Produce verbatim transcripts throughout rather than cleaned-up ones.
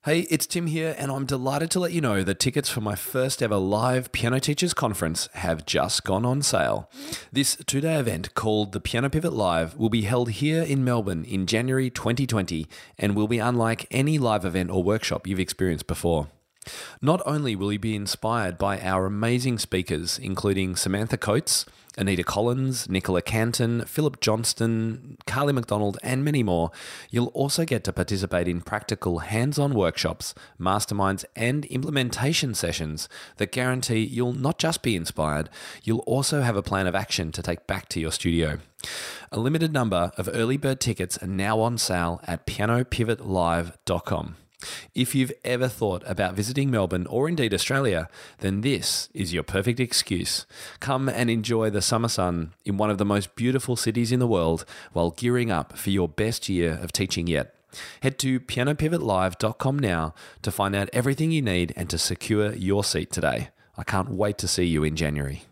Hey, it's Tim here, and I'm delighted to let you know that tickets for my first ever live Piano Teachers Conference have just gone on sale. This two-day event called the Piano Pivot Live will be held here in Melbourne in January twenty twenty and will be unlike any live event or workshop you've experienced before. Not only will you be inspired by our amazing speakers, including Samantha Coates, Anita Collins, Nicola Canton, Philip Johnston, Carly McDonald, and many more, you'll also get to participate in practical hands-on workshops, masterminds, and implementation sessions that guarantee you'll not just be inspired, you'll also have a plan of action to take back to your studio. A limited number of early bird tickets are now on sale at piano pivot live dot com. If you've ever thought about visiting Melbourne or indeed Australia, then this is your perfect excuse. Come and enjoy the summer sun in one of the most beautiful cities in the world while gearing up for your best year of teaching yet. Head to piano pivot live dot com now to find out everything you need and to secure your seat today. I can't wait to see you in January.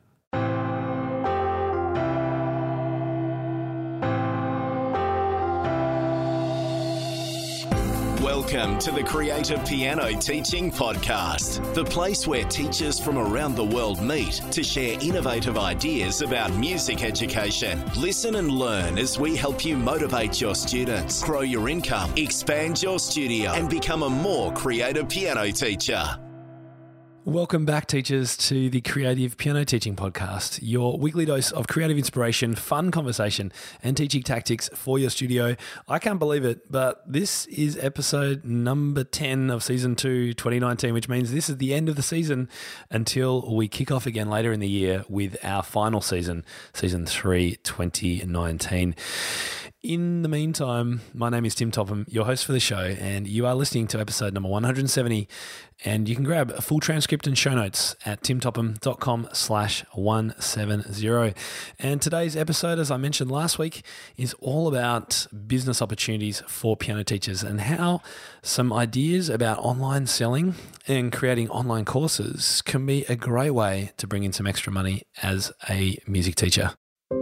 Welcome to the Creative Piano Teaching Podcast, the place where teachers from around the world meet to share innovative ideas about music education. Listen and learn as we help you motivate your students, grow your income, expand your studio, and become a more creative piano teacher. Welcome back, teachers, to the Creative Piano Teaching Podcast, your weekly dose of creative inspiration, fun conversation, and teaching tactics for your studio. I can't believe it, but this is episode number ten of season two, twenty nineteen, which means this is the end of the season until we kick off again later in the year with our final season, season three, twenty nineteen. In the meantime, my name is Tim Topham, your host for the show, and you are listening to episode number one hundred seventy, and you can grab a full transcript and show notes at timtopham.com slash 170. And today's episode, as I mentioned last week, is all about business opportunities for piano teachers and how some ideas about online selling and creating online courses can be a great way to bring in some extra money as a music teacher.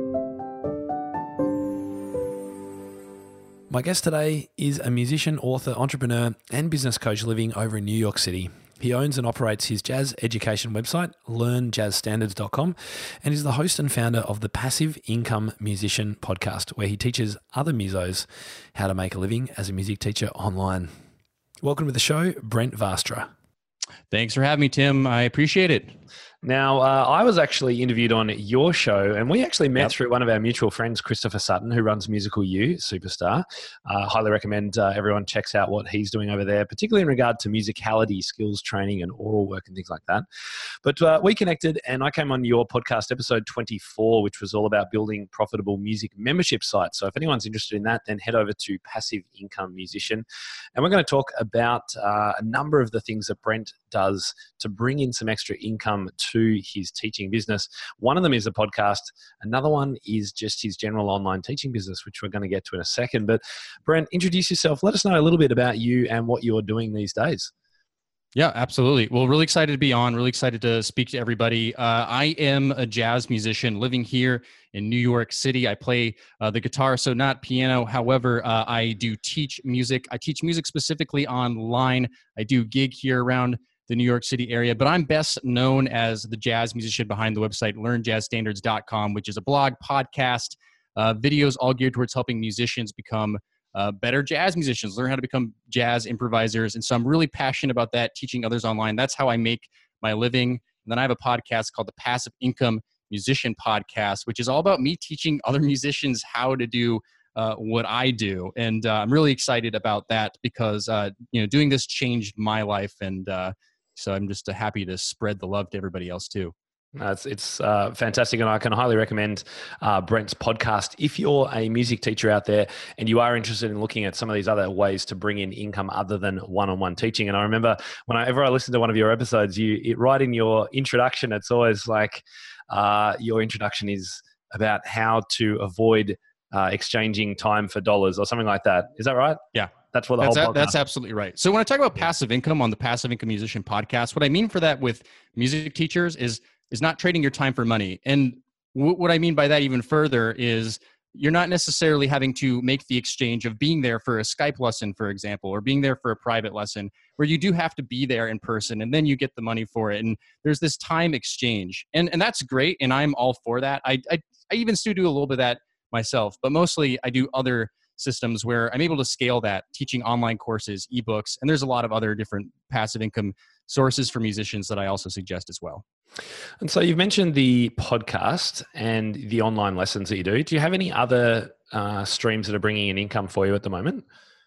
My guest today is a musician, author, entrepreneur, and business coach living over in New York City. He owns and operates his jazz education website, learn jazz standards dot com, and is the host and founder of the Passive Income Musician podcast, where he teaches other musos how to make a living as a music teacher online. Welcome to the show, Brent Vastra. Thanks for having me, Tim. I appreciate it. Now, uh, I was actually interviewed on your show, and we actually met Yep. through one of our mutual friends, Christopher Sutton, who runs Musical U, superstar. Uh, highly recommend uh, everyone checks out what he's doing over there, particularly in regard to musicality, skills training, and oral work and things like that. But uh, we connected, and I came on your podcast, episode twenty-four, which was all about building profitable music membership sites. So if anyone's interested in that, then head over to Passive Income Musician. And we're going to talk about uh, a number of the things that Brent does to bring in some extra income to his teaching business. One of them is a podcast. Another one is just his general online teaching business, which we're going to get to in a second. But Brent, introduce yourself. Let us know a little bit about you and what you're doing these days. Yeah, absolutely. Well, really excited to be on, really excited to speak to everybody. Uh, I am a jazz musician living here in New York City. I play uh, the guitar, so not piano. However, uh, I do teach music. I teach music specifically online. I do gig here around the New York City area, but I'm best known as the jazz musician behind the website learn jazz standards dot com, which is a blog, podcast, uh, videos all geared towards helping musicians become uh, better jazz musicians, learn how to become jazz improvisers. And so I'm really passionate about that, teaching others online. That's how I make my living. And then I have a podcast called the Passive Income Musician Podcast, which is all about me teaching other musicians how to do Uh, what I do. And uh, I'm really excited about that because, uh, you know, doing this changed my life. And uh, so I'm just uh, happy to spread the love to everybody else too. Uh, it's it's uh, fantastic, and I can highly recommend uh, Brent's podcast. If you're a music teacher out there and you are interested in looking at some of these other ways to bring in income other than one-on-one teaching, and I remember whenever I listened to one of your episodes, you it, right in your introduction, it's always like uh, your introduction is about how to avoid uh, exchanging time for dollars or something like that. Is that right? Yeah. That's what the that's whole a, That's absolutely right. So when I talk about passive income on the Passive Income Musician podcast, what I mean for that with music teachers is is not trading your time for money. And w- what I mean by that even further is you're not necessarily having to make the exchange of being there for a Skype lesson, for example, or being there for a private lesson, where you do have to be there in person and then you get the money for it. And there's this time exchange. And and that's great. And I'm all for that. I, I, I even still do a little bit of that myself, but mostly I do other systems where I'm able to scale that, teaching online courses, ebooks, and there's a lot of other different passive income sources for musicians that I also suggest as well. And so you've mentioned the podcast and the online lessons that you do. Do you have any other uh, streams that are bringing in income for you at the moment?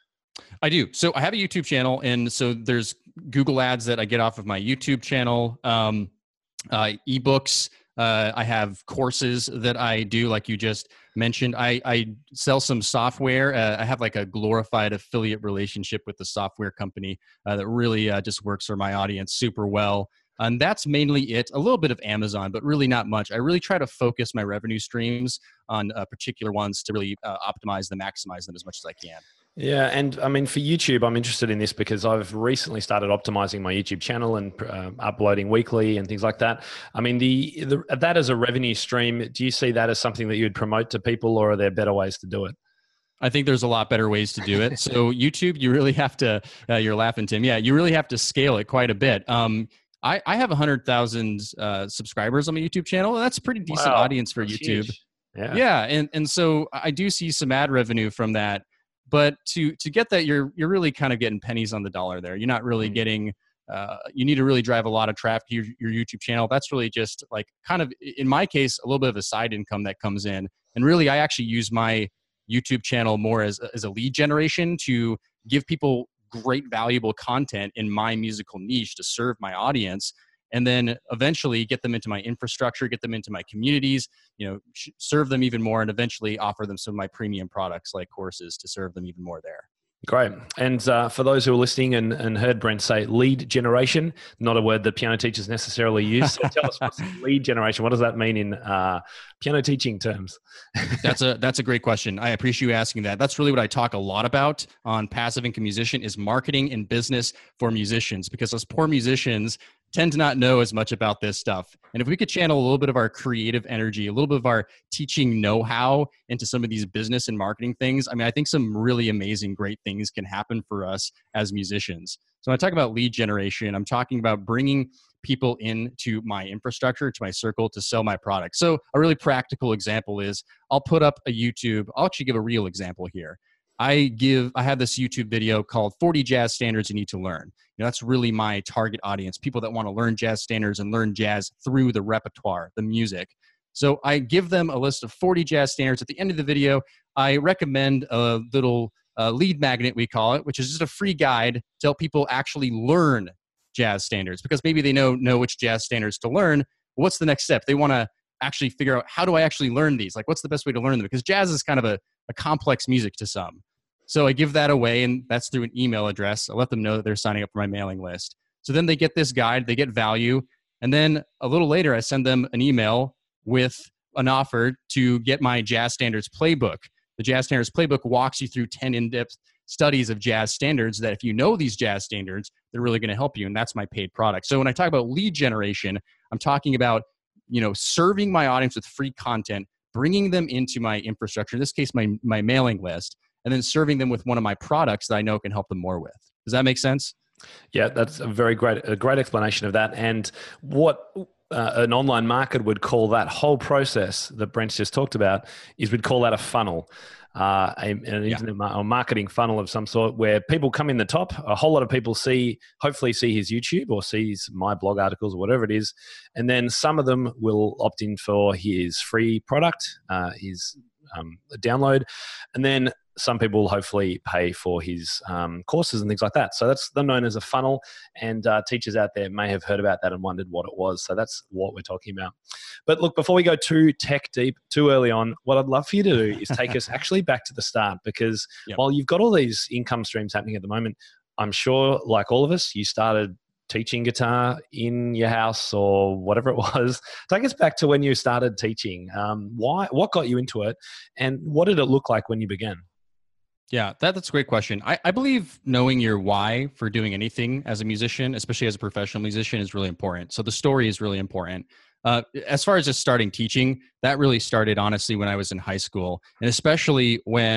I do. So I have a YouTube channel, and so there's Google ads that I get off of my YouTube channel, um, uh, ebooks. Uh, I have courses that I do, like you just mentioned. I, I sell some software. Uh, I have like a glorified affiliate relationship with the software company uh, that really uh, just works for my audience super well. And that's mainly it. A little bit of Amazon, but really not much. I really try to focus my revenue streams on uh, particular ones to really uh, optimize them, maximize them as much as I can. Yeah. And I mean, for YouTube, I'm interested in this because I've recently started optimizing my YouTube channel and uh, uploading weekly and things like that. I mean, the, the that as a revenue stream, do you see that as something that you'd promote to people, or are there better ways to do it? I think there's a lot better ways to do it. So YouTube, you really have to, uh, you're laughing, Tim. Yeah, you really have to scale it quite a bit. Um, I, I have one hundred thousand uh, subscribers on my YouTube channel. That's a pretty decent wow, audience for YouTube. Huge. Yeah. Yeah. And, and so I do see some ad revenue from that. But to to get that, you're you're really kind of getting pennies on the dollar there. You're not really mm-hmm. getting, uh, you need to really drive a lot of traffic to your, your YouTube channel. That's really just like kind of, in my case, a little bit of a side income that comes in. And really, I actually use my YouTube channel more as, as a lead generation to give people great, valuable content in my musical niche to serve my audience. And then eventually get them into my infrastructure, get them into my communities, you know, sh- serve them even more, and eventually offer them some of my premium products like courses to serve them even more there. Great. And uh, for those who are listening and, and heard Brent say lead generation, not a word that piano teachers necessarily use. So tell us, what's lead generation? What does that mean in uh, piano teaching terms? that's a that's a great question. I appreciate you asking that. That's really what I talk a lot about on Passive Income Musician is marketing and business for musicians, because those poor musicians tend to not know as much about this stuff. And if we could channel a little bit of our creative energy, a little bit of our teaching know-how into some of these business and marketing things, I mean, I think some really amazing, great things can happen for us as musicians. So when I talk about lead generation, I'm talking about bringing people into my infrastructure, to my circle, to sell my product. So a really practical example is I'll put up a YouTube, I'll actually give a real example here. I give, I have this YouTube video called forty Jazz Standards You Need to Learn. You know, that's really my target audience, people that want to learn jazz standards and learn jazz through the repertoire, the music. So I give them a list of forty jazz standards. At the end of the video, I recommend a little uh, lead magnet, we call it, which is just a free guide to help people actually learn jazz standards, because maybe they know, know which jazz standards to learn. What's the next step? They want to actually figure out, how do I actually learn these? Like, what's the best way to learn them? Because jazz is kind of a, a complex music to some. So I give that away, and that's through an email address. I let them know that they're signing up for my mailing list. So then they get this guide, they get value, and then a little later I send them an email with an offer to get my Jazz Standards Playbook. The Jazz Standards Playbook walks you through ten in-depth studies of jazz standards that if you know these jazz standards, they're really going to help you, and that's my paid product. So when I talk about lead generation, I'm talking about, you know, serving my audience with free content, bringing them into my infrastructure, in this case, my, my mailing list, and then serving them with one of my products that I know can help them more with. Does that make sense? Yeah, that's a very great, a great explanation of that. And what uh, an online marketer would call that whole process that Brent's just talked about is we'd call that a funnel. Uh, an yeah. internet mar- marketing funnel of some sort, where people come in the top. A whole lot of people see, hopefully see his YouTube or sees my blog articles or whatever it is. And then some of them will opt in for his free product, uh, his um, download. And then some people will hopefully pay for his um, courses and things like that. So that's known as a funnel, and uh, teachers out there may have heard about that and wondered what it was. So that's what we're talking about. But look, before we go too tech deep, too early on, what I'd love for you to do is take us actually back to the start, because yep. while you've got all these income streams happening at the moment, I'm sure, like all of us, you started teaching guitar in your house or whatever it was. Take us back to when you started teaching. Um, why? What got you into it, and what did it look like when you began? Yeah, that, that's a great question. I, I believe knowing your why for doing anything as a musician, especially as a professional musician, is really important. So the story is really important. Uh, as far as just starting teaching, that really started honestly when I was in high school, and especially when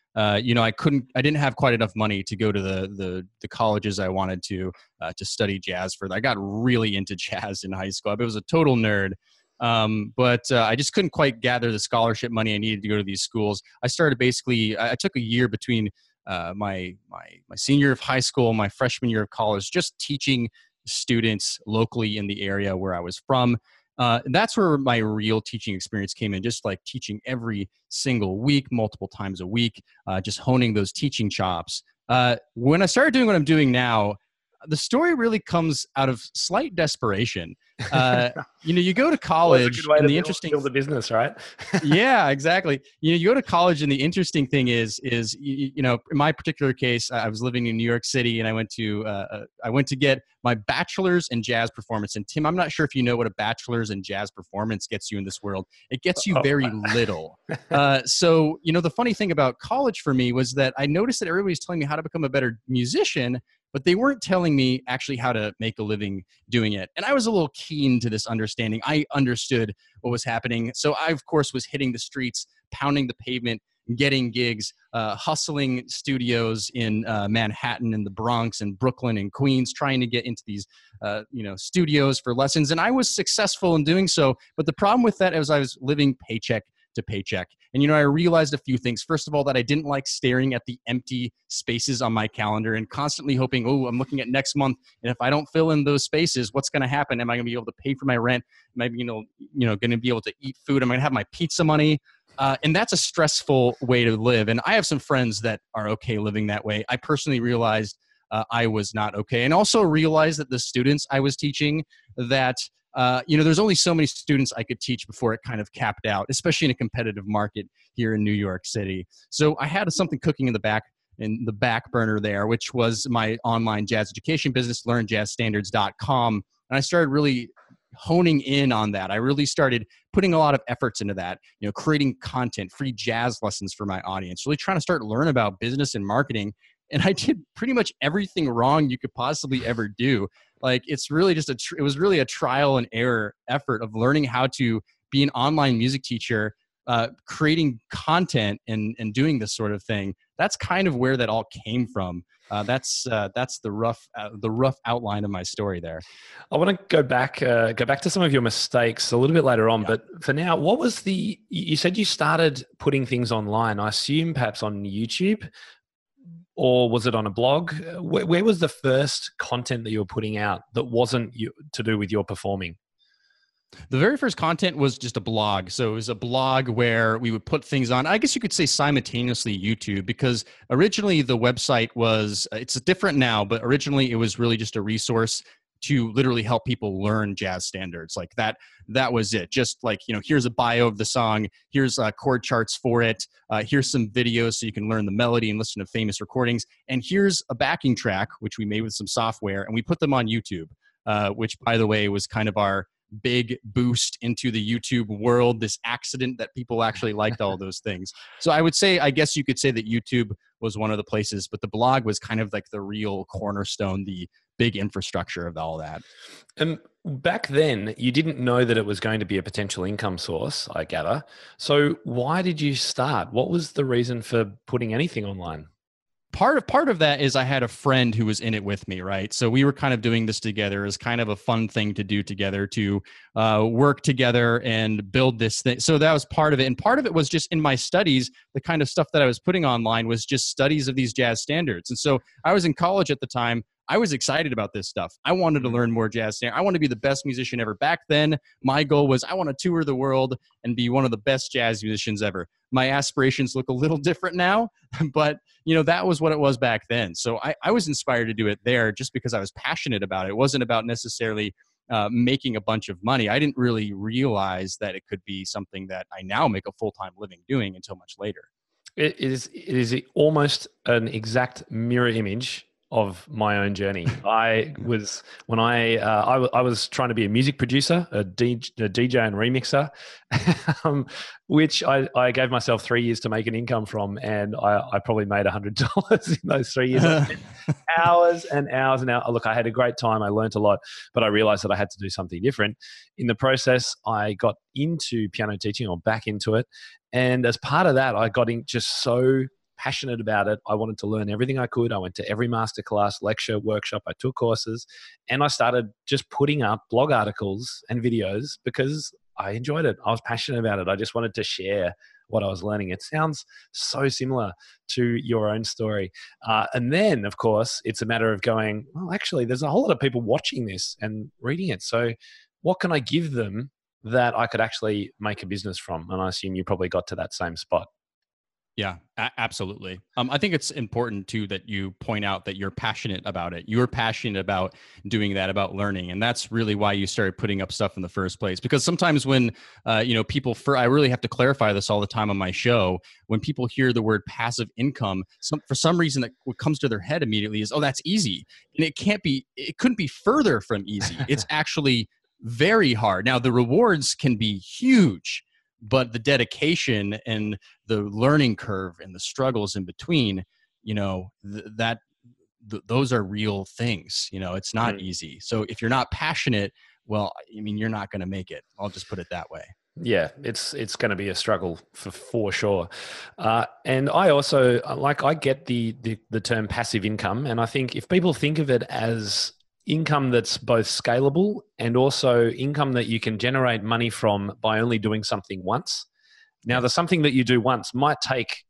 uh, you know, I couldn't, I didn't have quite enough money to go to the the, the colleges I wanted to uh, to study jazz further. I got really into jazz in high school. I was a total nerd. Um, but uh, I just couldn't quite gather the scholarship money I needed to go to these schools. I started basically, I, I took a year between uh, my, my, my senior year of high school, my freshman year of college, just teaching students locally in the area where I was from. Uh, and that's where my real teaching experience came in, just like teaching every single week, multiple times a week, uh, just honing those teaching chops. Uh, when I started doing what I'm doing now, the story really comes out of slight desperation. Uh, you know, you go to college, well, it's a good way and to the build, interesting build the business, right? yeah, exactly. You know, you go to college, and the interesting thing is, is you, you know, in my particular case, I was living in New York City, and I went to, uh, I went to get my bachelor's in jazz performance. And Tim, I'm not sure if you know what a bachelor's in jazz performance gets you in this world. It gets you oh. very little. Uh, so, you know, the funny thing about college for me was that I noticed that everybody's telling me how to become a better musician, but they weren't telling me actually how to make a living doing it. And I was a little keen to this understanding. I understood what was happening. So I, of course, was hitting the streets, pounding the pavement, getting gigs, uh, hustling studios in uh, Manhattan and the Bronx and Brooklyn and Queens, trying to get into these, uh, you know, studios for lessons. And I was successful in doing so. But the problem with that is I was living paycheck to paycheck. And, you know, I realized a few things. First of all, that I didn't like staring at the empty spaces on my calendar and constantly hoping, oh, I'm looking at next month. And if I don't fill in those spaces, what's going to happen? Am I going to be able to pay for my rent? Am I, you know, you know, going to be able to eat food? Am I going to have my pizza money? Uh, and that's a stressful way to live. And I have some friends that are okay living that way. I personally realized uh, I was not okay. And also realized that the students I was teaching that Uh, you know, there's only so many students I could teach before it kind of capped out, especially in a competitive market here in New York City. So I had something cooking in the back in the back burner there, which was my online jazz education business, learn jazz standards dot com. And I started really honing in on that. I really started putting a lot of efforts into that, you know, creating content, free jazz lessons for my audience, really trying to start learn about business and marketing. And I did pretty much everything wrong you could possibly ever do. Like, it's really just a, tr- it was really a trial and error effort of learning how to be an online music teacher, uh, creating content and, and doing this sort of thing. That's kind of where that all came from. Uh, that's uh, that's the rough uh, the rough outline of my story there. I want to go back uh, go back to some of your mistakes a little bit later on, Yeah. but for now, what was the? You said you started putting things online. I assume perhaps on YouTube, or was it on a blog? Where, where was the first content that you were putting out that wasn't you, to do with your performing? The very first content was just a blog. So it was a blog where we would put things on, I guess you could say simultaneously YouTube, because originally the website was, it's different now, but originally it was really just a resource to literally help people learn jazz standards. Like that, that was it. Just like, you know, here's a bio of the song, here's uh, chord charts for it, uh, here's some videos so you can learn the melody and listen to famous recordings, and here's a backing track, which we made with some software, and we put them on YouTube, uh, which, by the way, was kind of our big boost into the YouTube world, this accident that people actually liked all those things. So I would say, I guess you could say that YouTube was one of the places, but the blog was kind of like the real cornerstone, the big infrastructure of all that. And back then, you didn't know that it was going to be a potential income source, I gather. So why did you start? What was the reason for putting anything online? Part of part of that is I had a friend who was in it with me, right? So we were kind of doing this together as kind of a fun thing to do together, to uh, work together and build this thing. So that was part of it. And part of it was just in my studies, the kind of stuff that I was putting online was just studies of these jazz standards. And so I was in college at the time. I was excited about this stuff. I wanted to learn more jazz standards. I want to be the best musician ever. Back then, my goal was I want to tour the world and be one of the best jazz musicians ever. My aspirations look a little different now, but you know, that was what it was back then. So I, I was inspired to do it there just because I was passionate about it. It wasn't about necessarily uh, making a bunch of money. I didn't really realize that it could be something that I now make a full-time living doing until much later. It is, it is almost an exact mirror image of my own journey. I was, when I, uh, I, w- I was trying to be a music producer, a, D- a D J and remixer, um, which I, I gave myself three years to make an income from. And I, I probably made a hundred dollars in those three years. I spent hours and hours and hours. Look, I had a great time. I learned a lot, but I realized that I had to do something different. In the process, I got into piano teaching, or back into it. And as part of that, I got in just so passionate about it. I wanted to learn everything I could. I went to every masterclass, lecture, workshop. I took courses, and I started just putting up blog articles and videos because I enjoyed it. I was passionate about it. I just wanted to share what I was learning. It sounds so similar to your own story. Uh, and then, of course, it's a matter of going, well, actually, there's a whole lot of people watching this and reading it. So what can I give them that I could actually make a business from? And I assume you probably got to that same spot. Yeah, a- absolutely. Um, I think it's important too that you point out that you're passionate about it. You're passionate about doing that, about learning, and that's really why you started putting up stuff in the first place. Because sometimes when uh, you know people, for I really have to clarify this all the time on my show. When people hear the word passive income, some for some reason that what comes to their head immediately is, oh, that's easy, and it can't be. It couldn't be further from easy. It's actually very hard. Now the rewards can be huge, but the dedication and the learning curve and the struggles in between, you know, th- that th- those are real things. You know, it's not mm. easy. So if you're not passionate, well, I mean, you're not going to make it. I'll just put it that way. Yeah, it's it's going to be a struggle for for sure. Uh, and I also like I get the, the the term passive income, and I think if people think of it as income that's both scalable and also income that you can generate money from by only doing something once. Now, the something that you do once might take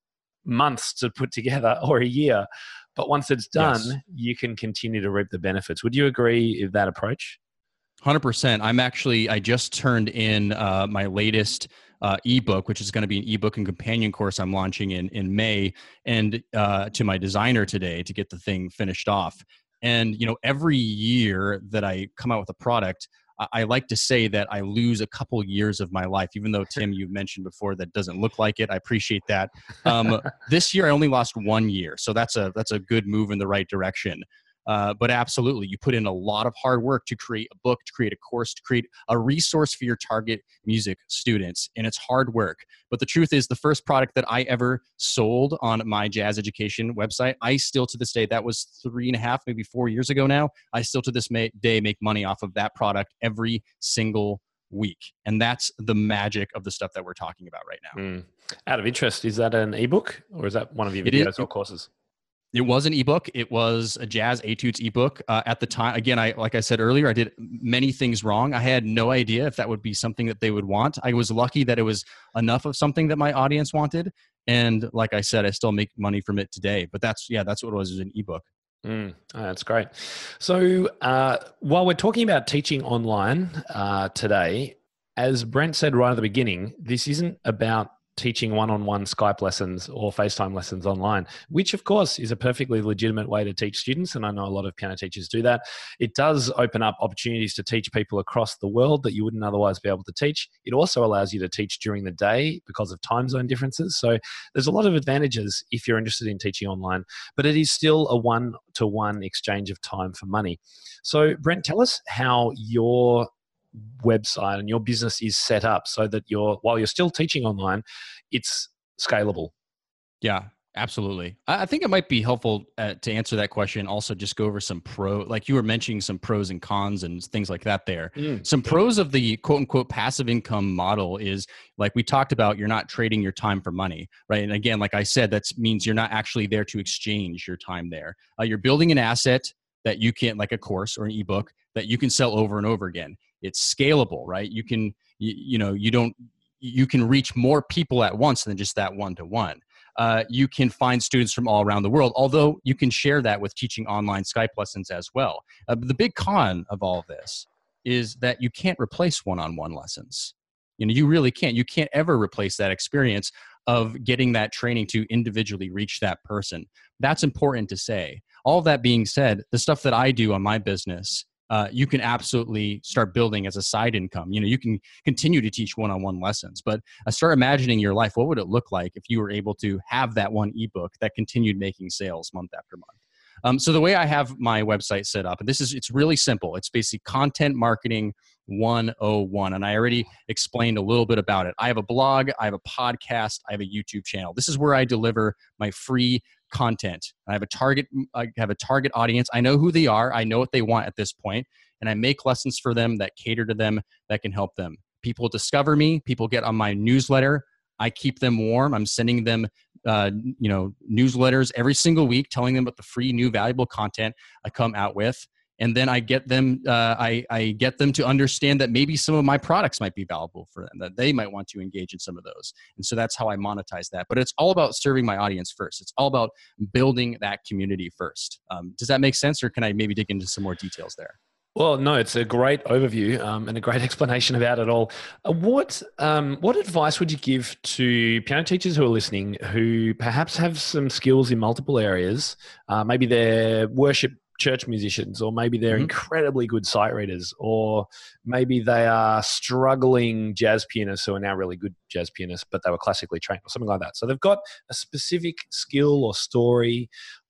months to put together or a year, but once it's done, yes. you can continue to reap the benefits. Would you agree with that approach? one hundred percent. I'm actually, I just turned in uh, my latest uh, ebook, which is going to be an ebook and companion course I'm launching in, in May, and uh, to my designer today to get the thing finished off. And, you know, every year that I come out with a product, I like to say that I lose a couple years of my life, even though, Tim, you mentioned before that doesn't look like it. I appreciate that. Um, this year, I only lost one year. So that's a that's a good move in the right direction. Uh, but absolutely, you put in a lot of hard work to create a book, to create a course, to create a resource for your target music students. And it's hard work. But the truth is, the first product that I ever sold on my jazz education website, I still to this day, that was three and a half, maybe four years ago now, I still to this may, day make money off of that product every single week. And that's the magic of the stuff that we're talking about right now. Mm. Out of interest, is that an ebook or is that one of your videos is, or courses? It was an ebook. It was a Jazz Etudes ebook. Uh, at the time, again, I like I said earlier, I did many things wrong. I had no idea if that would be something that they would want. I was lucky that it was enough of something that my audience wanted. And like I said, I still make money from it today. But that's, yeah, that's what it was, is an ebook. Mm, oh, that's great. So uh, while we're talking about teaching online uh, today, as Brent said right at the beginning, this isn't about teaching one-on-one Skype lessons or FaceTime lessons online, which of course is a perfectly legitimate way to teach students. And I know a lot of piano teachers do that. It does open up opportunities to teach people across the world that you wouldn't otherwise be able to teach. It also allows you to teach during the day because of time zone differences. So there's a lot of advantages if you're interested in teaching online, but it is still a one-to-one exchange of time for money. So Brent, tell us how your website and your business is set up so that you're, while you're still teaching online, it's scalable. Yeah, absolutely. I think it might be helpful uh, to answer that question. Also, just go over some pro, like you were mentioning some pros and cons and things like that there. Mm. Some pros of the quote unquote passive income model is, like we talked about, you're not trading your time for money, right? And again, like I said, that means you're not actually there to exchange your time there. Uh, you're building an asset that you can, like a course or an ebook, that you can sell over and over again. It's scalable, right? You can, you, you know, you don't, you can reach more people at once than just that one-to-one. Uh, you can find students from all around the world, although you can share that with teaching online Skype lessons as well. Uh, but the big con of all of this is that you can't replace one-on-one lessons. You know, you really can't. You can't ever replace that experience of getting that training to individually reach that person. That's important to say. All of that being said, the stuff that I do on my business, Uh, you can absolutely start building as a side income. You know, you can continue to teach one-on-one lessons, but uh, start imagining your life. What would it look like if you were able to have that one ebook that continued making sales month after month? Um, so the way I have my website set up, and this is, it's really simple. It's basically Content Marketing one oh one. And I already explained a little bit about it. I have a blog, I have a podcast, I have a YouTube channel. This is where I deliver my free content. I have a target, I have a target audience. I know who they are. I know what they want at this point, and I make lessons for them that cater to them, that can help them. People discover me. People get on my newsletter. I keep them warm. I'm sending them, uh, you know, newsletters every single week, telling them about the free, new, valuable content I come out with. And then I get them, uh, I, I get them to understand that maybe some of my products might be valuable for them, that they might want to engage in some of those. And so that's how I monetize that. But it's all about serving my audience first. It's all about building that community first. Um, does that make sense, or can I maybe dig into some more details there? Well, no, it's a great overview um, and a great explanation about it all. Uh, what um, what advice would you give to piano teachers who are listening, who perhaps have some skills in multiple areas? Uh, maybe they're worship church musicians, or maybe they're mm-hmm. incredibly good sight readers, or maybe they are struggling jazz pianists who are now really good jazz pianists, but they were classically trained or something like that. So they've got a specific skill or story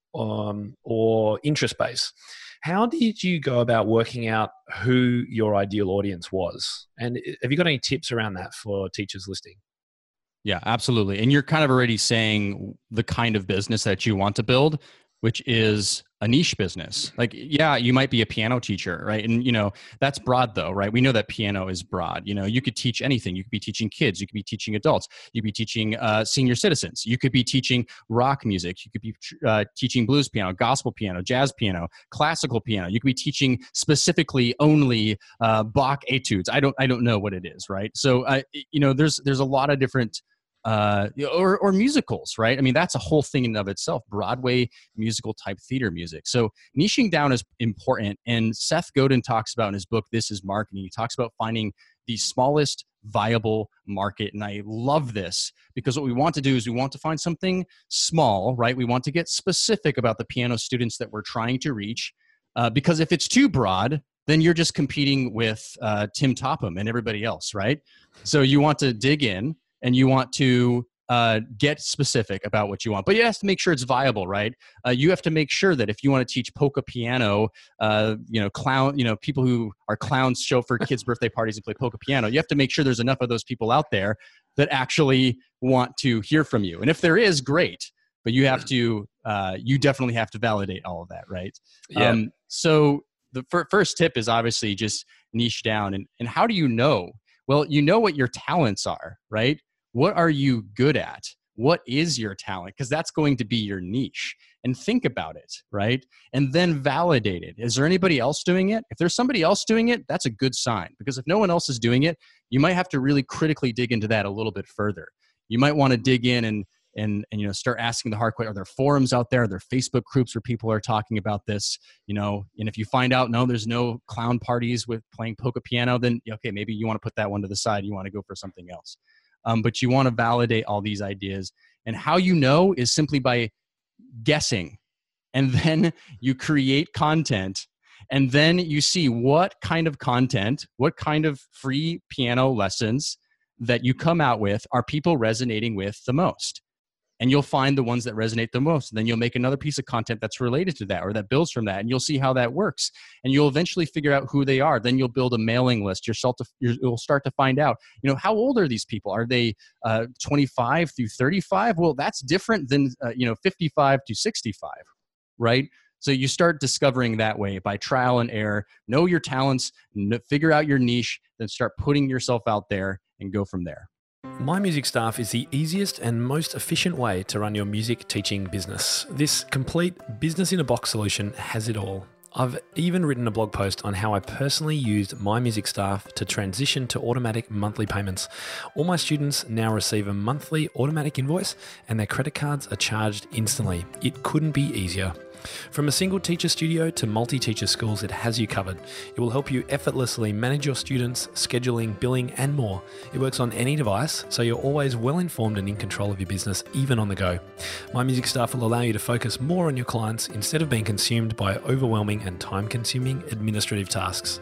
um, or interest base. How did you go about working out who your ideal audience was? And have you got any tips around that for teachers listening? Yeah, absolutely. And you're kind of already saying the kind of business that you want to build, which is a niche business. Like, yeah, you might be a piano teacher, right? And, you know, that's broad though, right? We know that piano is broad. You know, you could teach anything. You could be teaching kids. You could be teaching adults. You could be teaching uh, senior citizens. You could be teaching rock music. You could be uh, teaching blues piano, gospel piano, jazz piano, classical piano. You could be teaching specifically only uh, Bach etudes. I don't, I don't know what it is, right? So, uh, you know, there's, there's a lot of different uh, or, or musicals, right? I mean, that's a whole thing in and of itself, Broadway musical type theater music. So niching down is important. And Seth Godin talks about in his book, This is Marketing, he talks about finding the smallest viable market. And I love this because what we want to do is we want to find something small, right? We want to get specific about the piano students that we're trying to reach. Uh, because if it's too broad, then you're just competing with uh, Tim Topham and everybody else, right? So you want to dig in, and you want to uh, get specific about what you want. But you have to make sure it's viable, right? Uh, you have to make sure that if you want to teach polka piano, uh, you know, clown, you know, people who are clowns show for kids' birthday parties and play polka piano, you have to make sure there's enough of those people out there that actually want to hear from you. And if there is, great. But you have to, uh, you definitely have to validate all of that, right? Yeah. Um, so the fir- first tip is obviously just niche down. And, and how do you know? Well, you know what your talents are, right? What are you good at? What is your talent? Because that's going to be your niche. And think about it, right? And then validate it. Is there anybody else doing it? If there's somebody else doing it, that's a good sign. Because if no one else is doing it, you might have to really critically dig into that a little bit further. You might want to dig in and and and you know start asking the hard question. Are there forums out there? Are there Facebook groups where people are talking about this? You know, and if you find out no, there's no clown parties with playing polka piano, then okay, maybe you want to put that one to the side. You want to go for something else. Um, but you want to validate all these ideas. And how you know is simply by guessing. And then you create content. And then you see what kind of content, what kind of free piano lessons that you come out with are people resonating with the most. And you'll find the ones that resonate the most. And then you'll make another piece of content that's related to that or that builds from that. And you'll see how that works. And you'll eventually figure out who they are. Then you'll build a mailing list. Yourself to, you'll start to find out, you know, how old are these people? Are they uh, twenty-five through thirty-five? Well, that's different than, uh, you know, fifty-five to sixty-five, right? So you start discovering that way by trial and error. Know your talents, n- figure out your niche, then start putting yourself out there and go from there. My Music Staff is the easiest and most efficient way to run your music teaching business. This complete business-in-a-box solution has it all. I've even written a blog post on how I personally used My Music Staff to transition to automatic monthly payments. All my students now receive a monthly automatic invoice and their credit cards are charged instantly. It couldn't be easier. From a single teacher studio to multi-teacher schools, it has you covered. It will help you effortlessly manage your students, scheduling, billing, and more. It works on any device, so you're always well informed and in control of your business, even on the go. My Music Staff will allow you to focus more on your clients instead of being consumed by overwhelming and time-consuming administrative tasks.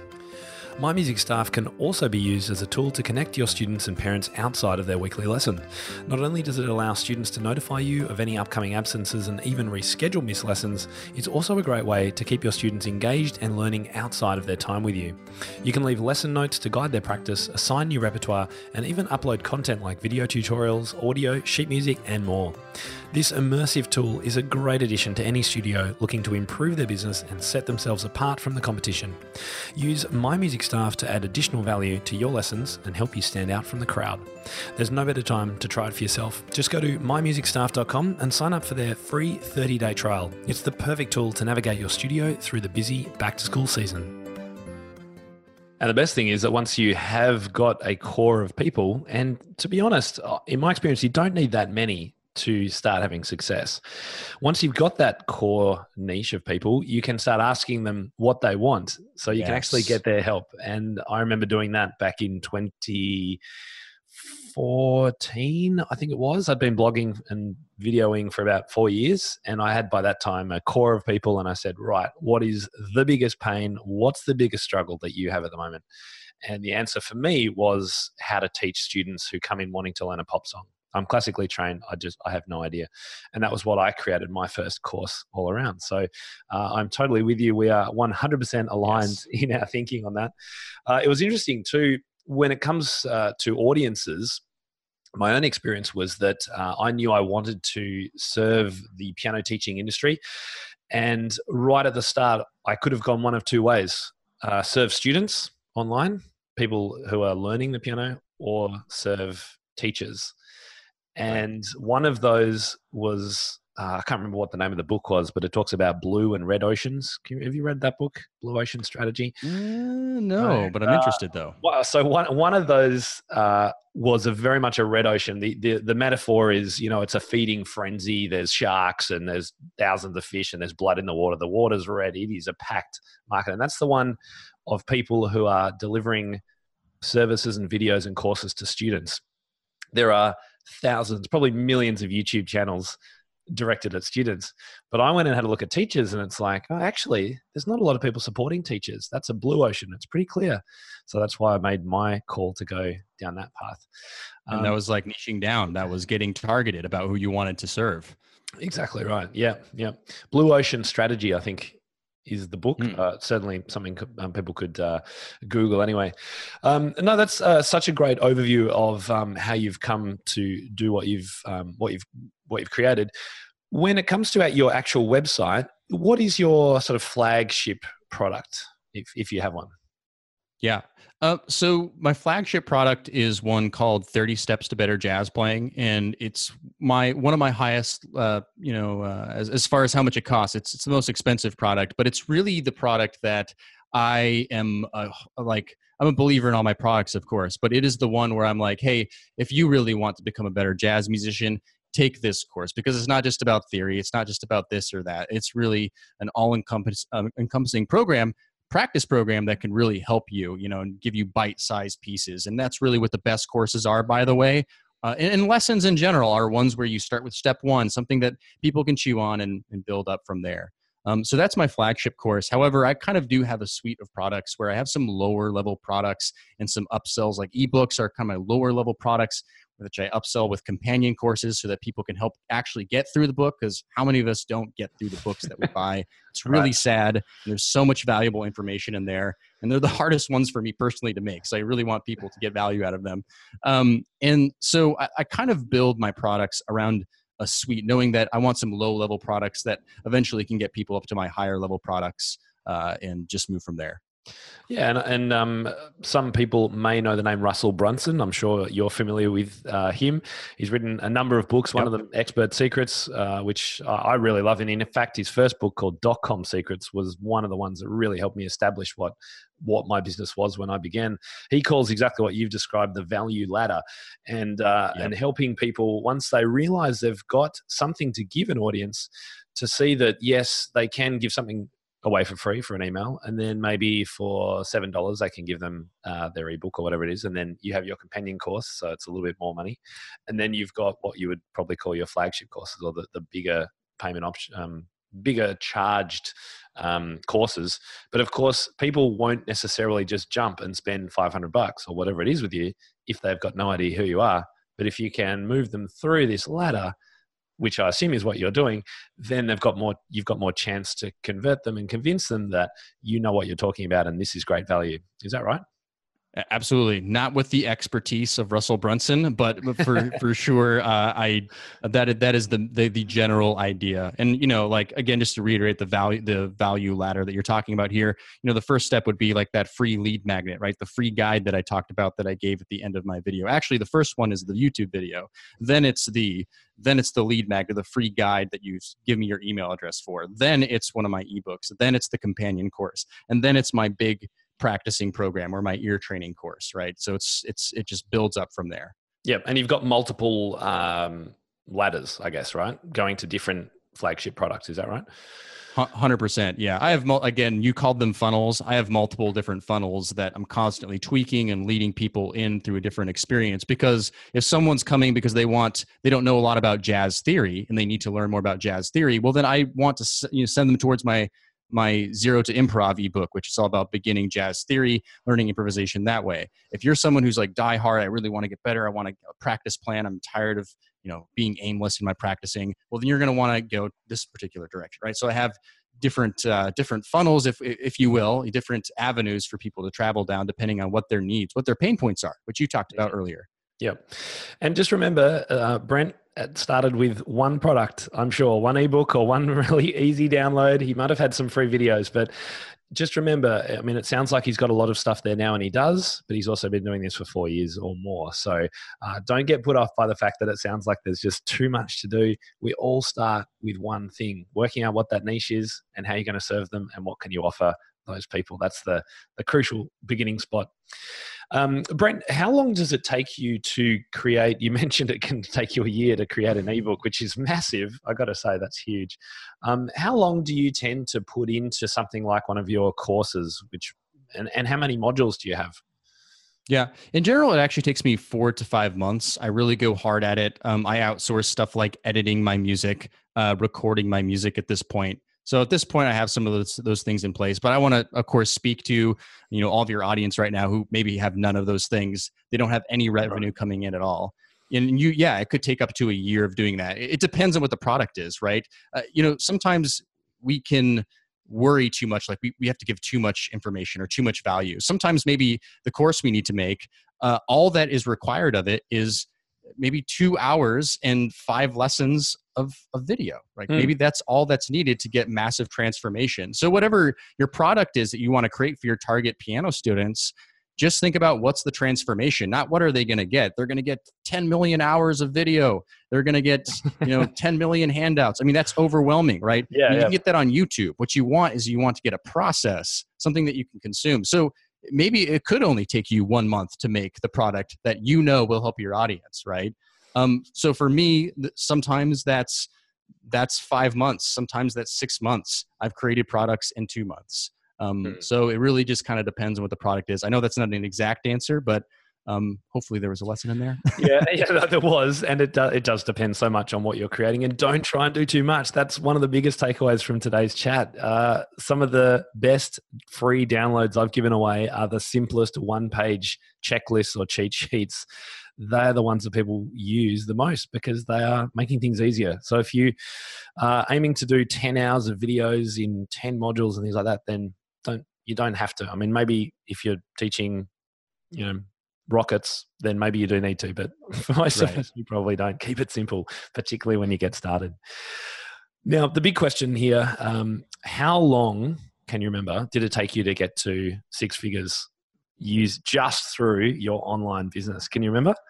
My Music Staff can also be used as a tool to connect your students and parents outside of their weekly lesson. Not only does it allow students to notify you of any upcoming absences and even reschedule missed lessons, it's also a great way to keep your students engaged and learning outside of their time with you. You can leave lesson notes to guide their practice, assign new repertoire, and even upload content like video tutorials, audio, sheet music, and more. This immersive tool is a great addition to any studio looking to improve their business and set themselves apart from the competition. Use My Music staff to add additional value to your lessons and help you stand out from the crowd. There's no better time to try it for yourself. Just go to my music staff dot com and sign up for their free thirty-day trial. It's the perfect tool to navigate your studio through the busy back-to-school season. And the best thing is that once you have got a core of people, and to be honest, in my experience, you don't need that many to start having success. Once you've got that core niche of people, you can start asking them what they want. So you yes. can actually get their help. And I remember doing that back in twenty fourteen, I think it was. I'd been blogging and videoing for about four years. And I had by that time a core of people. And I said, right, what is the biggest pain? What's the biggest struggle that you have at the moment? And the answer for me was how to teach students who come in wanting to learn a pop song. I'm classically trained. I just, I have no idea. And that was what I created my first course all around. So uh, I'm totally with you. We are one hundred percent aligned yes. in our thinking on that. Uh, it was interesting too, when it comes uh, to audiences, my own experience was that uh, I knew I wanted to serve the piano teaching industry. And right at the start, I could have gone one of two ways. Uh, serve students online, people who are learning the piano, or serve teachers. And one of those was, uh, I can't remember what the name of the book was, but it talks about blue and red oceans. Can you, have you read that book, Blue Ocean Strategy? Uh, no, uh, but I'm interested though. Well, so one one of those uh, was a very much a red ocean. The, the the metaphor is, you know, it's a feeding frenzy. There's sharks and there's thousands of fish and there's blood in the water. The water's red. It is a packed market. And that's the one of people who are delivering services and videos and courses to students. There are thousands, probably millions of YouTube channels directed at students. But I went and had a look at teachers, and it's like, oh, actually, there's not a lot of people supporting teachers. That's a blue ocean. It's pretty clear. So that's why I made my call to go down that path. Um, and that was like niching down. That was getting targeted about who you wanted to serve. Exactly right. Yeah, yeah. Blue Ocean Strategy, I think, is the book. Mm. Uh, certainly something um, people could uh, Google anyway. Um, no, that's uh, such a great overview of um, how you've come to do what you've um, what you've what you've created. When it comes to your actual website, what is your sort of flagship product, if if you have one? Yeah. Uh, so my flagship product is one called thirty Steps to Better Jazz Playing. And it's my, one of my highest, uh, you know, uh, as, as far as how much it costs, it's, it's the most expensive product, but it's really the product that I am uh, like, I'm a believer in all my products, of course, but it is the one where I'm like, hey, if you really want to become a better jazz musician, take this course, because it's not just about theory. It's not just about this or that. It's really an all-encompassing um, encompassing program, practice program that can really help you, you know, and give you bite-sized pieces. And that's really what the best courses are, by the way. Uh, and, and lessons in general are ones where you start with step one, something that people can chew on and, and build up from there. Um, so that's my flagship course. However, I kind of do have a suite of products where I have some lower level products and some upsells, like ebooks are kind of lower level products, which I upsell with companion courses so that people can help actually get through the book, because how many of us don't get through the books that we buy? It's really right. sad. There's so much valuable information in there, and they're the hardest ones for me personally to make. So I really want people to get value out of them. Um, and so I, I kind of build my products around a suite, knowing that I want some low level products that eventually can get people up to my higher level products uh, and just move from there. Yeah, and, and um, some people may know the name Russell Brunson. I'm sure you're familiar with uh, him. He's written a number of books, one yep. of them Expert Secrets, uh, which I really love. And in fact, his first book called Dot-Com Secrets was one of the ones that really helped me establish what, what my business was when I began. He calls exactly what you've described the value ladder, and, uh, yep. and helping people, once they realize they've got something to give an audience, to see that, yes, they can give something away for free for an email, and then maybe for seven dollars they can give them uh, their ebook or whatever it is, and then you have your companion course, so it's a little bit more money, and then you've got what you would probably call your flagship courses, or the, the bigger payment option, um, bigger charged um, courses. But of course, people won't necessarily just jump and spend five hundred bucks or whatever it is with you if they've got no idea who you are. But if you can move them through this ladder, which I assume is what you're doing, then they've got more, you've got more chance to convert them and convince them that you know what you're talking about and this is great value. Is that right? A- Absolutely not with the expertise of Russell Brunson, but for for sure, uh, I that that is the, the the general idea. And you know, like again, just to reiterate the value the value ladder that you're talking about here. You know, the first step would be like that free lead magnet, right? The free guide that I talked about that I gave at the end of my video. Actually, the first one is the YouTube video. Then it's the then it's the lead magnet, the free guide that you give me your email address for. Then it's one of my ebooks. Then it's the companion course, and then it's my big practicing program or my ear training course, right? So it's it's it just builds up from there. Yep, and you've got multiple um, ladders, I guess, right? Going to different flagship products, is that right? one hundred percent. Yeah. I have, mul- again, you called them funnels. I have multiple different funnels that I'm constantly tweaking and leading people in through a different experience. Because if someone's coming because they want, they don't know a lot about jazz theory and they need to learn more about jazz theory, well, then I want to you know, send them towards my my Zero to Improv ebook, which is all about beginning jazz theory, learning improvisation that way. If you're someone who's like die hard, I really want to get better, I want a practice plan, I'm tired of you know being aimless in my practicing, well, then you're going to want to go this particular direction, right? So I have different uh, different funnels, if if you will, different avenues for people to travel down depending on what their needs, what their pain points are, which you talked about earlier. Yep. And just remember, uh, Brent started with one product, I'm sure, one ebook or one really easy download. He might have had some free videos, but just remember, I mean, it sounds like he's got a lot of stuff there now, and he does, but he's also been doing this for four years or more. So uh, don't get put off by the fact that it sounds like there's just too much to do. We all start with one thing, working out what that niche is and how you're going to serve them and what can you offer those people. That's the, the crucial beginning spot. Um, Brent, how long does it take you to create? You mentioned it can take you a year to create an ebook, which is massive. I got to say, that's huge. Um, how long do you tend to put into something like one of your courses? Which and, and how many modules do you have? Yeah. In general, it actually takes me four to five months. I really go hard at it. Um, I outsource stuff like editing my music, uh, recording my music at this point. So at this point, I have some of those, those things in place, but I want to, of course, speak to, you know, all of your audience right now who maybe have none of those things. They don't have any revenue right. coming in at all. And you, yeah, it could take up to a year of doing that. It, it depends on what the product is, right? Uh, you know, sometimes we can worry too much, like we, we have to give too much information or too much value. Sometimes maybe the course we need to make, uh, all that is required of it is maybe two hours and five lessons of, of video, right? Mm. Maybe that's all that's needed to get massive transformation. So whatever your product is that you want to create for your target piano students, just think about what's the transformation, not what are they going to get. They're going to get ten million hours of video. They're going to get, you know, ten million handouts. I mean, that's overwhelming, right? Yeah, I mean, yeah. You can get that on YouTube. What you want is you want to get a process, something that you can consume. So maybe it could only take you one month to make the product that you know will help your audience, right? Um, so for me, sometimes that's that's five months. Sometimes that's six months. I've created products in two months. Um, hmm. So it really just kind of depends on what the product is. I know that's not an exact answer, but um, hopefully there was a lesson in there. yeah, yeah, there was. And it, do, it does depend so much on what you're creating. And don't try and do too much. That's one of the biggest takeaways from today's chat. Uh, some of the best free downloads I've given away are the simplest one-page checklists or cheat sheets. They're the ones that people use the most because they are making things easier. So if you are aiming to do ten hours of videos in ten modules and things like that, then don't you don't have to. I mean, maybe if you're teaching, you know, rockets, then maybe you do need to, but for most right. of us, you probably don't. Keep it simple, particularly when you get started. Now, the big question here, um, how long, can you remember, did it take you to get to six figures use just through your online business? Can you remember?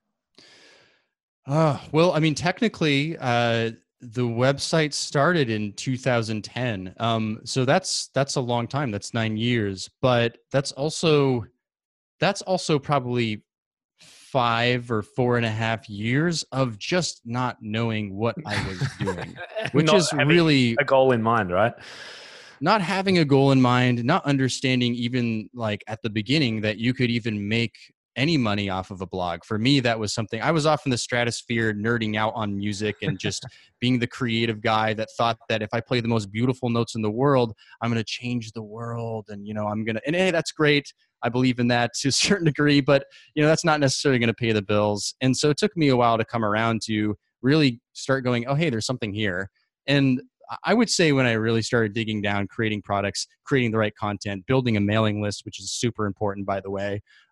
Uh, well, I mean, technically, uh, the website started in two thousand ten. Um, so that's, that's a long time. That's nine years, but that's also, that's also probably five or four and a half years of just not knowing what I was doing, which is really a goal in mind, right? Not having a goal in mind, not understanding even like at the beginning that you could even make any money off of a blog. For me, that was something, I was off in the stratosphere nerding out on music and just being the creative guy that thought that if I play the most beautiful notes in the world, I'm going to change the world. And, you know, I'm going to, and hey, that's great. I believe in that to a certain degree, but, you know, that's not necessarily going to pay the bills. And so it took me a while to come around to really start going, oh, hey, there's something here. And I would say when I really started digging down, creating products, creating the right content, building a mailing list, which is super important, by the way,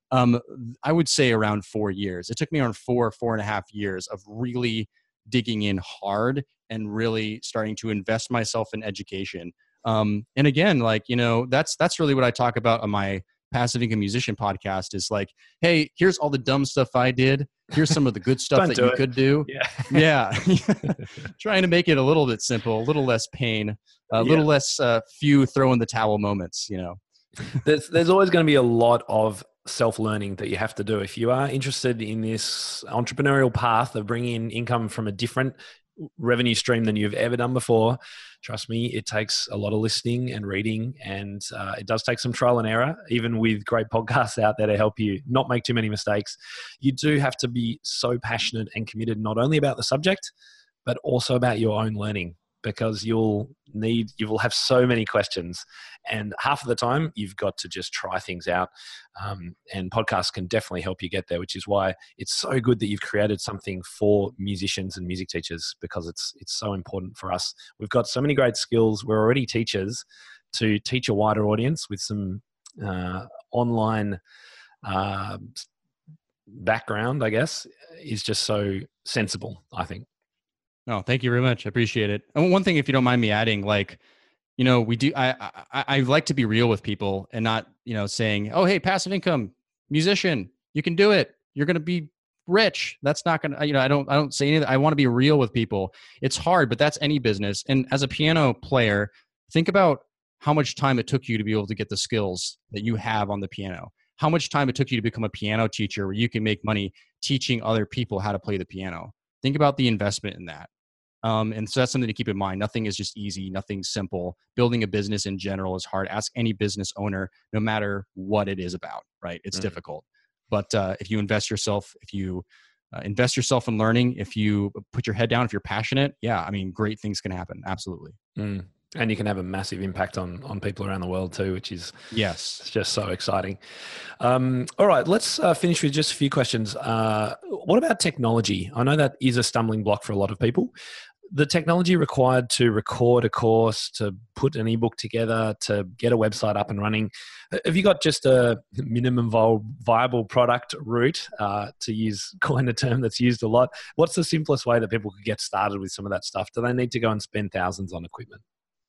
Um, I would say around four years. It took me around four, four and a half years of really digging in hard and really starting to invest myself in education. Um, and again, like, you know, that's, that's really what I talk about on my Passive Income Musician podcast is like, hey, here's all the dumb stuff I did. Here's some of the good stuff that you it. could do. Yeah. yeah. Trying to make it a little bit simple, a little less pain, a little yeah. less uh, few throw in the towel moments, you know. there's, there's always going to be a lot of self-learning that you have to do. If you are interested in this entrepreneurial path of bringing in income from a different revenue stream than you've ever done before, trust me, it takes a lot of listening and reading, and uh, it does take some trial and error, even with great podcasts out there to help you not make too many mistakes. You do have to be so passionate and committed, not only about the subject, but also about your own learning, because you'll need, you will have so many questions, and half of the time you've got to just try things out. Um, and podcasts can definitely help you get there, which is why it's so good that you've created something for musicians and music teachers, because it's, it's so important for us. We've got so many great skills. We're already teachers. To teach a wider audience with some uh, online uh, background, I guess, is just so sensible, I think. Oh, thank you very much. I appreciate it. And one thing, if you don't mind me adding, like, you know, we do, I, I, I like to be real with people and not, you know, saying, oh, hey, passive income musician, you can do it. You're going to be rich. That's not going to, you know, I don't, I don't say anything. I want to be real with people. It's hard, but that's any business. And as a piano player, think about how much time it took you to be able to get the skills that you have on the piano. How much time it took you to become a piano teacher where you can make money teaching other people how to play the piano. Think about the investment in that. Um, and so that's something to keep in mind. Nothing is just easy. Nothing's simple. Building a business in general is hard. Ask any business owner, no matter what it is about, right? It's mm. difficult. But uh, if you invest yourself, if you uh, invest yourself in learning, if you put your head down, if you're passionate, yeah, I mean, great things can happen. Absolutely. Mm. And you can have a massive impact on, on people around the world too, which is yes, it's just so exciting. Um, all right, let's uh, finish with just a few questions. Uh, what about technology? I know that is a stumbling block for a lot of people. The technology required to record a course, to put an ebook together, to get a website up and running. Have you got just a minimum viable product route, uh, to use coin a term that's used a lot? What's the simplest way that people could get started with some of that stuff? Do they need to go and spend thousands on equipment?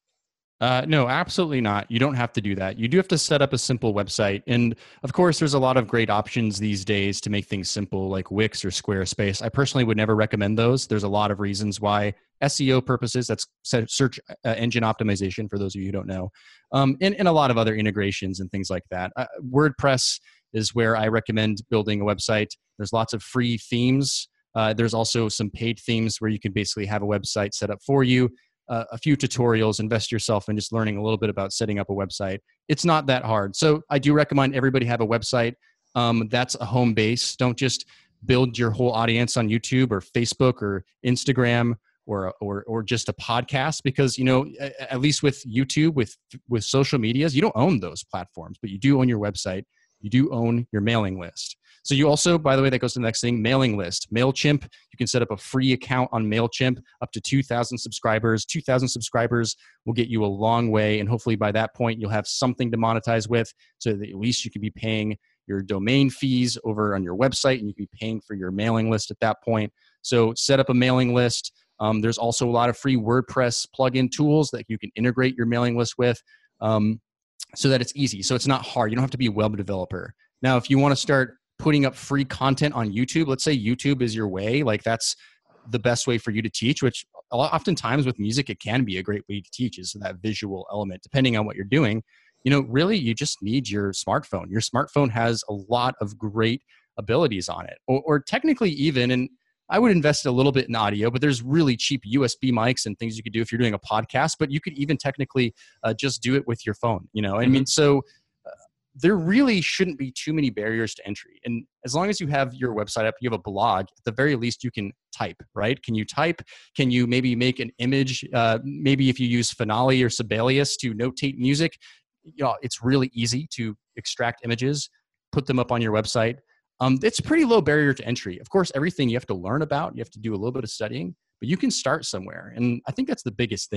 Uh, no, absolutely not. You don't have to do that. You do have to set up a simple website. And of course, there's a lot of great options these days to make things simple, like Wix or Squarespace. I personally would never recommend those. There's a lot of reasons why. S E O purposes, that's search engine optimization for those of you who don't know, um, and, and a lot of other integrations and things like that. Uh, WordPress is where I recommend building a website. There's lots of free themes. Uh, there's also some paid themes where you can basically have a website set up for you. Uh, a few tutorials, invest yourself in just learning a little bit about setting up a website. It's not that hard. So I do recommend everybody have a website. Um, that's a home base. Don't just build your whole audience on YouTube or Facebook or Instagram or or or just a podcast, because, you know, at least with YouTube, with with social medias, you don't own those platforms, but you do own your website. You do own your mailing list. So you also, by the way, that goes to the next thing, mailing list. MailChimp, you can set up a free account on MailChimp, up to two thousand subscribers. two thousand subscribers will get you a long way, and hopefully by that point, you'll have something to monetize with, so that at least you can be paying your domain fees over on your website, and you can be paying for your mailing list at that point. So set up a mailing list. Um, there's also a lot of free WordPress plugin tools that you can integrate your mailing list with, um, so that it's easy. So it's not hard. You don't have to be a web developer. Now, if you want to start putting up free content on YouTube, let's say YouTube is your way, like that's the best way for you to teach, which a lot, oftentimes with music, it can be a great way to teach, is that visual element, depending on what you're doing. You know, really, you just need your smartphone. Your smartphone has a lot of great abilities on it, or, or technically even, and I would invest a little bit in audio, but there's really cheap U S B mics and things you could do if you're doing a podcast, but you could even technically uh, just do it with your phone, you know? I mean, so uh, there really shouldn't be too many barriers to entry. And as long as you have your website up, you have a blog, at the very least you can type, right? Can you type? Can you maybe make an image? Uh, maybe if you use Finale or Sibelius to notate music, you know, it's really easy to extract images, put them up on your website. Um, it's a pretty low barrier to entry. Of course, everything you have to learn about, you have to do a little bit of studying, but you can start somewhere. And I think that's the biggest thing.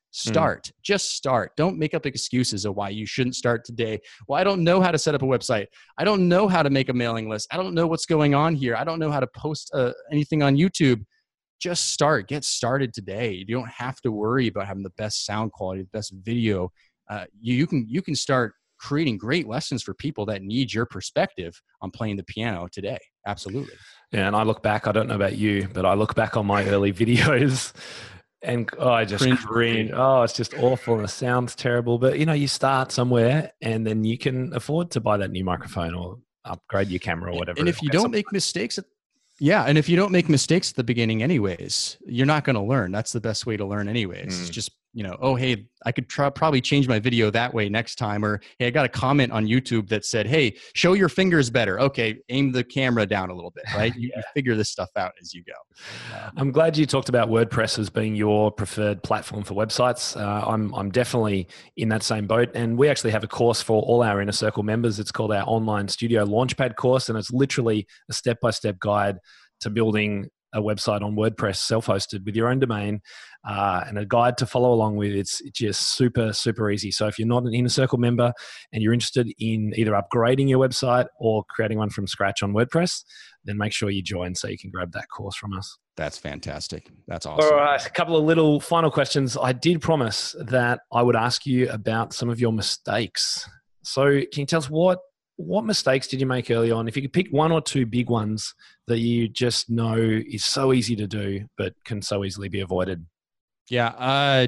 Start. Mm. Just start. Don't make up excuses of why you shouldn't start today. Well, I don't know how to set up a website. I don't know how to make a mailing list. I don't know what's going on here. I don't know how to post uh, anything on YouTube. Just start. Get started today. You don't have to worry about having the best sound quality, the best video. Uh, you, you can you can start creating great lessons for people that need your perspective on playing the piano today. Absolutely. Yeah, and I look back, I don't know about you, but I look back on my early videos and oh, I just cringe. cringe. Oh, it's just awful and the sound's terrible. But, you know, you start somewhere and then you can afford to buy that new microphone or upgrade your camera or whatever. And if you don't make mistakes, at, yeah, and if you don't make mistakes at the beginning anyways, you're not going to learn. That's the best way to learn anyways. Mm. It's just, you know, oh, hey, I could try, probably change my video that way next time. Or, hey, I got a comment on YouTube that said, hey, show your fingers better. Okay, aim the camera down a little bit, right? You, yeah. you figure this stuff out as you go. Um, I'm glad you talked about WordPress as being your preferred platform for websites. Uh, I'm, I'm definitely in that same boat. And we actually have a course for all our Inner Circle members. It's called our Online Studio Launchpad course. And it's literally a step-by-step guide to building a website on WordPress, self-hosted with your own domain, uh, and a guide to follow along with. It's just super, super easy. So if you're not an Inner Circle member and you're interested in either upgrading your website or creating one from scratch on WordPress, then make sure you join so you can grab that course from us. That's fantastic. That's awesome. All right, a couple of little final questions. I did promise that I would ask you about some of your mistakes. So can you tell us what What mistakes did you make early on? If you could pick one or two big ones that you just know is so easy to do, but can so easily be avoided. Yeah. Uh,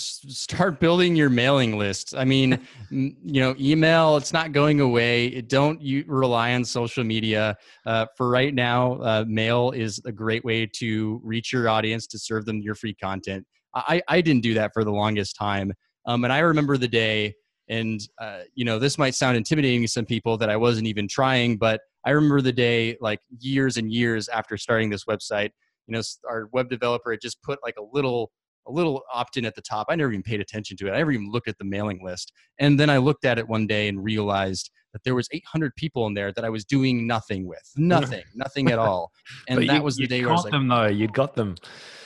start building your mailing list. I mean, you know, email, it's not going away. Don't you rely on social media. Uh, for right now, uh, mail is a great way to reach your audience, to serve them your free content. I, I didn't do that for the longest time. Um, and I remember the day, and, uh, you know, this might sound intimidating to some people that I wasn't even trying, but I remember the day, like years and years after starting this website, you know, our web developer had just put like a little, a little opt-in at the top. I never even paid attention to it. I never even looked at the mailing list. And then I looked at it one day and realized that there was eight hundred people in there that I was doing nothing with. Nothing, nothing at all. And that you, was the day where I was like, them though. You'd got them.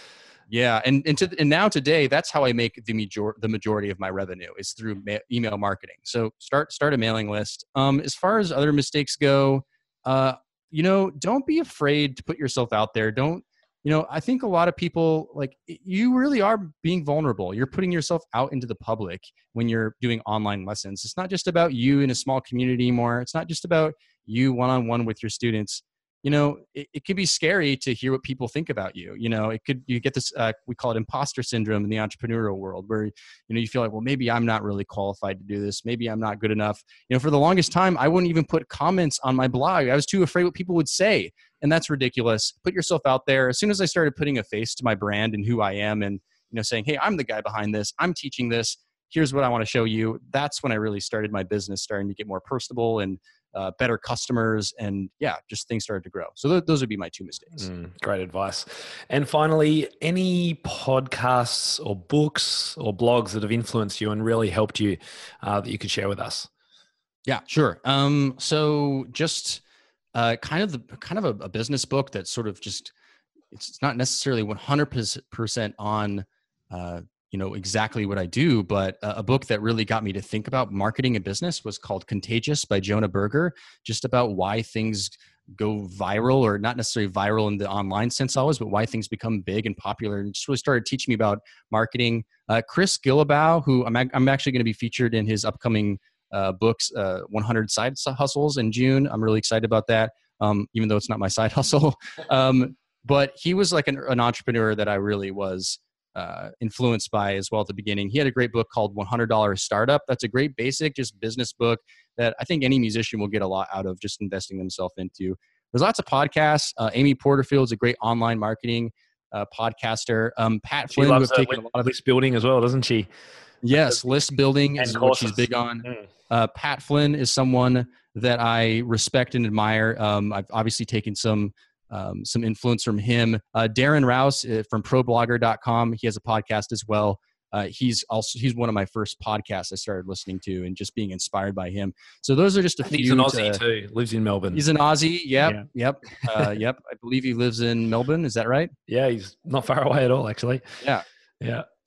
Yeah, and and, to, and now today, that's how I make the major the majority of my revenue is through ma- email marketing. So start start a mailing list. Um, as far as other mistakes go, uh, you know, don't be afraid to put yourself out there. Don't, you know, I think a lot of people, like, you really are being vulnerable. You're putting yourself out into the public when you're doing online lessons. It's not just about you in a small community anymore. It's not just about you one-on-one with your students. You know, it, it can be scary to hear what people think about you. You know, it could, you get this, uh, we call it imposter syndrome in the entrepreneurial world where, you know, you feel like, well, maybe I'm not really qualified to do this. Maybe I'm not good enough. You know, for the longest time, I wouldn't even put comments on my blog. I was too afraid what people would say. And that's ridiculous. Put yourself out there. As soon as I started putting a face to my brand and who I am and, you know, saying, hey, I'm the guy behind this, I'm teaching this, here's what I want to show you. That's when I really started my business starting to get more personable and uh, better customers. And yeah, just things started to grow. So th- those would be my two mistakes. Mm, great advice. And finally, any podcasts or books or blogs that have influenced you and really helped you uh, that you could share with us? Yeah, sure. Um, so just uh, kind of the kind of a, a business book that sort of just, it's not necessarily one hundred percent on uh, you know, exactly what I do, but a book that really got me to think about marketing and business was called Contagious by Jonah Berger, just about why things go viral, or not necessarily viral in the online sense always, but why things become big and popular, and just really started teaching me about marketing. Uh, Chris Guillebeau, who I'm, I'm actually going to be featured in his upcoming uh, books, uh, one hundred Side Hustles in June. I'm really excited about that, um, even though it's not my side hustle. Um, but he was like an, an entrepreneur that I really was uh, influenced by as well at the beginning. He had a great book called one hundred dollar Startup. That's a great basic, just business book that I think any musician will get a lot out of just investing themselves into. There's lots of podcasts. Uh, Amy Porterfield is a great online marketing uh, podcaster. Um, Pat Flynn, who have taken a lot of list building as well, doesn't she? Yes, list building is what she's big on. Mm. Uh, Pat Flynn is someone that I respect and admire. Um, I've obviously taken some um, some influence from him. Uh, Darren Rouse uh, from pro blogger dot com. He has a podcast as well. Uh, he's also he's one of my first podcasts I started listening to and just being inspired by him. So those are just a few. He's an Aussie to, too. Lives in Melbourne. He's an Aussie. Yep. Yeah. Yep. Uh, yep. I believe he lives in Melbourne. Is that right? Yeah, he's not far away at all, actually. Yeah. Yeah.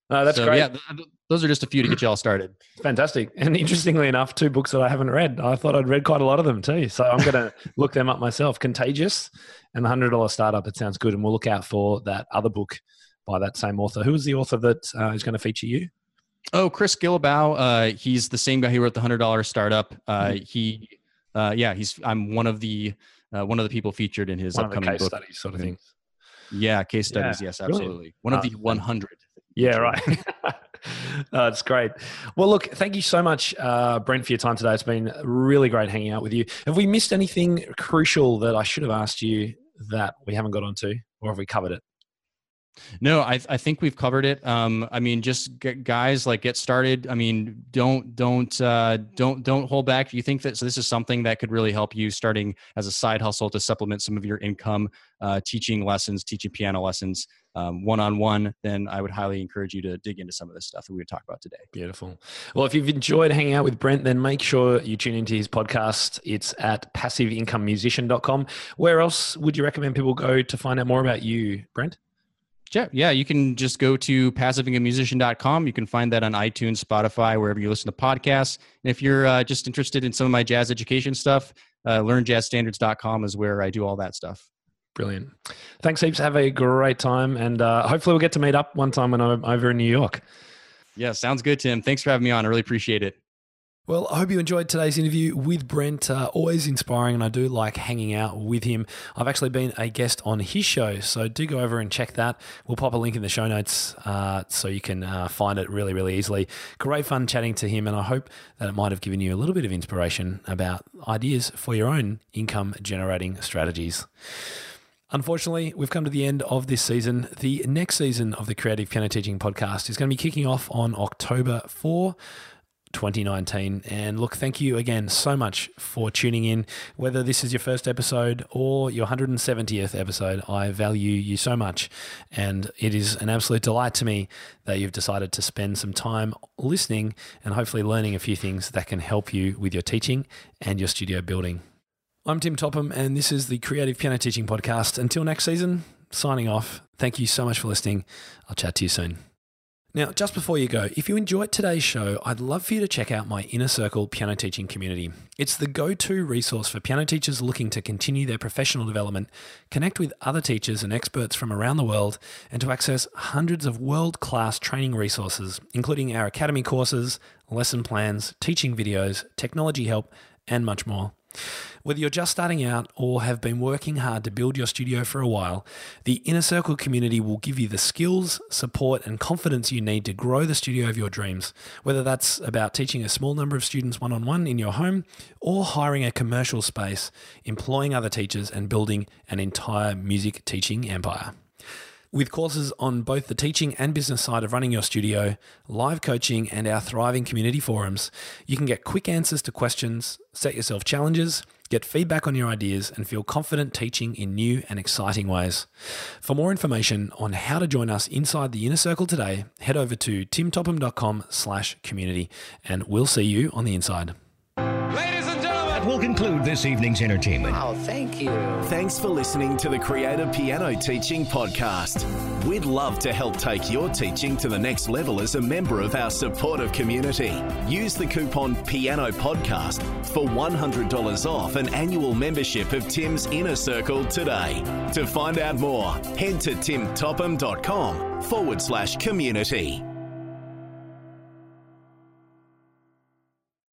No, that's so, great. Yeah, th- those are just a few to get you all started. Fantastic. And interestingly enough, two books that I haven't read. I thought I'd read quite a lot of them too. So I'm going to look them up myself. Contagious and the one hundred dollar Startup. It sounds good. And we'll look out for that other book by that same author. Who was the author that uh, is going to feature you? Oh, Chris Guillebeau. Uh, he's the same guy who wrote the one hundred dollar Startup. Uh, mm-hmm. He, uh, yeah, he's. I'm one of the uh, one of the people featured in his one upcoming of the case book. Studies sort of things. Yeah, case studies. Yeah, yes, absolutely. Brilliant. One of the uh, one hundred. Yeah, right. That's great. Well, look, thank you so much, uh, Brent, for your time today. It's been really great hanging out with you. Have we missed anything crucial that I should have asked you that we haven't got onto, or have we covered it? No, I I think we've covered it. Um, I mean, just get, guys, like get started. I mean, don't don't uh, don't don't hold back. If you think that so this is something that could really help you starting as a side hustle to supplement some of your income, uh, teaching lessons, teaching piano lessons, um, one-on-one, then I would highly encourage you to dig into some of this stuff that we would talk about today. Beautiful. Well, if you've enjoyed hanging out with Brent, then make sure you tune into his podcast. It's at passive income musician dot com. Where else would you recommend people go to find out more about you, Brent? Yeah, yeah, you can just go to passive income musician dot com. You can find that on iTunes, Spotify, wherever you listen to podcasts. And if you're uh, just interested in some of my jazz education stuff, uh, learn jazz standards dot com is where I do all that stuff. Brilliant. Thanks heaps. Have a great time. And uh, hopefully we'll get to meet up one time when I'm over in New York. Yeah, sounds good, Tim. Thanks for having me on. I really appreciate it. Well, I hope you enjoyed today's interview with Brent. Uh, always inspiring, and I do like hanging out with him. I've actually been a guest on his show, so do go over and check that. We'll pop a link in the show notes uh, so you can uh, find it really, really easily. Great fun chatting to him, and I hope that it might have given you a little bit of inspiration about ideas for your own income-generating strategies. Unfortunately, we've come to the end of this season. The next season of the Creative Piano Teaching Podcast is going to be kicking off on October fourth. twenty nineteen. And look, thank you again so much for tuning in. Whether this is your first episode or your one hundred seventieth episode, I value you so much. And it is an absolute delight to me that you've decided to spend some time listening and hopefully learning a few things that can help you with your teaching and your studio building. I'm Tim Topham, and this is the Creative Piano Teaching Podcast. Until next season, signing off. Thank you so much for listening. I'll chat to you soon. Now, just before you go, if you enjoyed today's show, I'd love for you to check out my Inner Circle piano teaching community. It's the go-to resource for piano teachers looking to continue their professional development, connect with other teachers and experts from around the world, and to access hundreds of world-class training resources, including our academy courses, lesson plans, teaching videos, technology help, and much more. Whether you're just starting out or have been working hard to build your studio for a while, the Inner Circle community will give you the skills, support, and confidence you need to grow the studio of your dreams. Whether that's about teaching a small number of students one-on-one in your home or hiring a commercial space, employing other teachers, and building an entire music teaching empire. With courses on both the teaching and business side of running your studio, live coaching, and our thriving community forums, you can get quick answers to questions, set yourself challenges, get feedback on your ideas, and feel confident teaching in new and exciting ways. For more information on how to join us inside the Inner Circle today, head over to timtopham.com slash community, and we'll see you on the inside. Will conclude this evening's entertainment. Oh, thank you. Thanks for listening to the Creative Piano Teaching Podcast. We'd love to help take your teaching to the next level as a member of our supportive community. Use the coupon Piano Podcast for one hundred dollars off an annual membership of Tim's Inner Circle today. To find out more, head to timtopham.com forward slash community.